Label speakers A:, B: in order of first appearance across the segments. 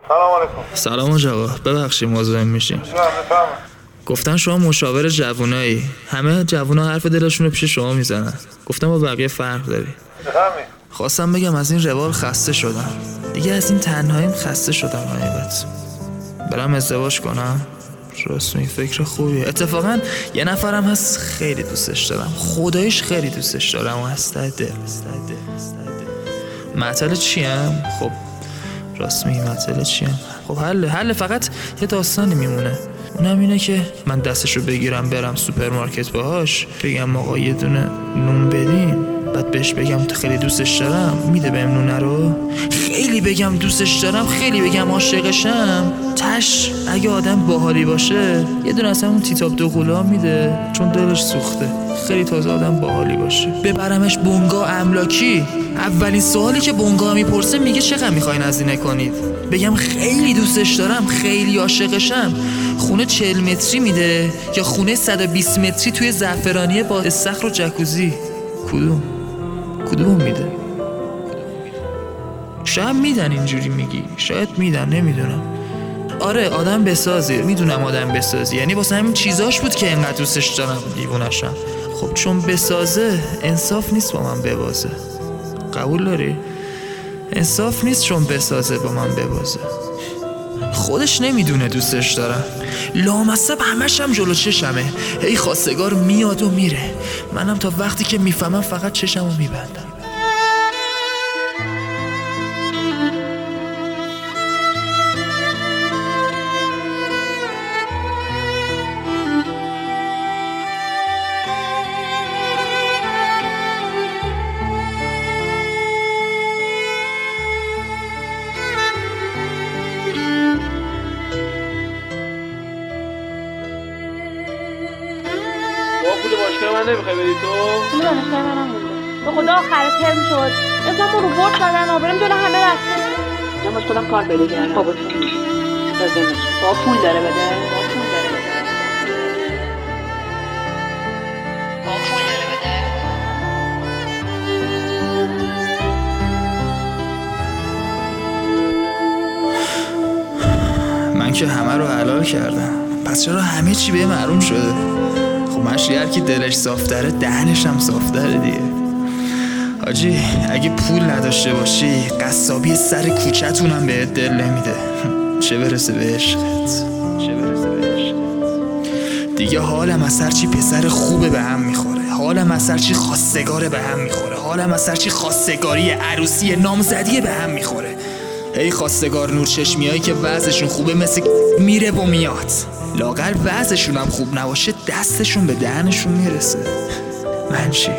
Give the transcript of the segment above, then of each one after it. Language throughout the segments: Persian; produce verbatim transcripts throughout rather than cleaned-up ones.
A: سلام علیکم.
B: سلام آقا، ببخشید مزاحم میشیم. گفتن شما مشاور جوونایی، همه جوونا حرف دلشون رو پیش شما میزنن. گفتم با بقیه فرق داری. خواستم بگم از این روال خسته شدم دیگه، از این تنهاییم خسته شدم. حقیقت برم ازدواج کنم. راست این فکر خوبیه. اتفاقا یه نفرم هست خیلی دوستش دارم، خدایش خیلی دوستش دارم و از ته دل. معطل چیم؟ خب راست میگی معطل چیم؟ خب حل حل فقط یه داستانی میمونه، اونم اینه که من دستشو بگیرم برم سوپرمارکت باهاش بگم آقا یه دونه نون بدین، بعد بهش بگم خیلی دوستش دارم، میده بهم نونه رو. خیلی بگم دوستش دارم، خیلی بگم عاشقشم، تش اگه آدم باحالی باشه یه دونه از همون تیتاب دو قولا میده چون دلش سوخته. خیلی تازه آدم باحالی باشه. ببرمش بونگا املاکی، اولین سوالی که بونگا میپرسه میگه چقدر میخواین هزینه کنید؟ بگم خیلی دوستش دارم، خیلی عاشقشم، خونه چهل متری میده یا خونه صد و بیست متری توی زعفرانیه با استخر و جکوزی؟ کدوم؟ کدوم میده؟ شاید میدن اینجوری میگی، شاید میدن، نمیدونم. آره آدم بسازی، میدونم آدم بسازی، یعنی واسه همین چیزاش بود که اینقدر دوستش دارم دیوونشم. خب چون بسازه انصاف نیست با من ببازه. قبول داری؟ انصاف نیست چون بسازه با من ببازه. خودش نمیدونه دوستش دارم، لامصب همش هم جلو چشمه، هی خواستگار میاد و میره، منم تا وقتی که میفهمم فقط چشمو میبندم.
C: پول باشگاه من نمیخوای بدی تو؟
D: پول دانشگاه منم مونده. به خدا آخر ترم شد. اسممون رو برد دادن و بریم جلو همه رفته.
E: من باش خودم کار پیدا کردم. بابا لازمش. با پول داره بده. با پول داره بده. با پول داره
B: بده. من که همه رو حلال کردم، پس چرا همه چی به محروم شده؟ خب مشی هر کی دلش صافتره دهنش هم صافتره دیگه. حاجی اگه پول نداشته باشی قصابی سر کوچتونم بهت دل نمیده، چه برسه به عشقت، چه برسه به عشقت. دیگه حالم از هرچی پسر خوبه به هم میخوره، حالم از هرچی خواستگاره به هم میخوره، حالم از هرچی خواستگاری عروسی نامزدی به هم میخوره. هی خواستگار نور چشمیایی که وضعشون خوبه مثل میره و میاد، لاغر وضعشون هم خوب نباشه دستشون به دهنشون میرسه. من چی؟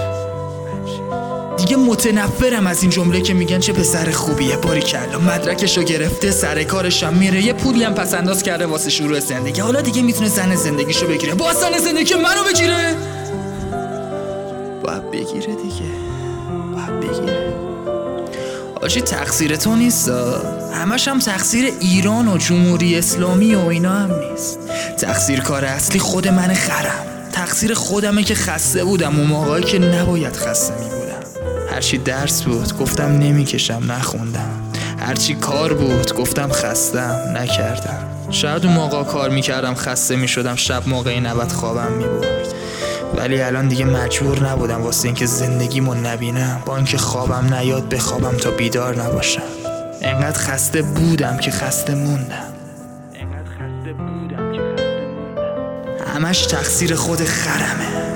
B: دیگه متنفرم از این جمله که میگن چه پسر خوبیه، باریکلا مدرکشو گرفته سر کارش هم میره، یه پولی هم پس انداز کرده واسه شروع زندگی، حالا دیگه میتونه زن زندگیشو بگیره. با زن زندگی منو بگیره؟ باید بگیره دیگه، باید بگیره. آجی تقصیر تو نیست، همش هم تقصیر ایران و جمهوری اسلامی و اینا هم نیست. تقصیر کار اصلی خود من خرم، تقصیر خودمه که خسته بودم اون موقعی که نباید خسته می بودم. هرچی درس بود گفتم نمیکشم نخوندم، هرچی کار بود گفتم خستم نکردم. شاید اون موقع کار میکردم خسته میشدم، شب موقعی نباید خوابم میبرد، ولی الان دیگه مجبور نبودم واسه اینکه زندگیمو نبینم، با اینکه خوابم نیاد بخوابم تا بیدار نباشم. انقدر خسته بودم که خسته موندم، انقدر خسته بودم که خسته موندم. همش تقصیر خود خرمه.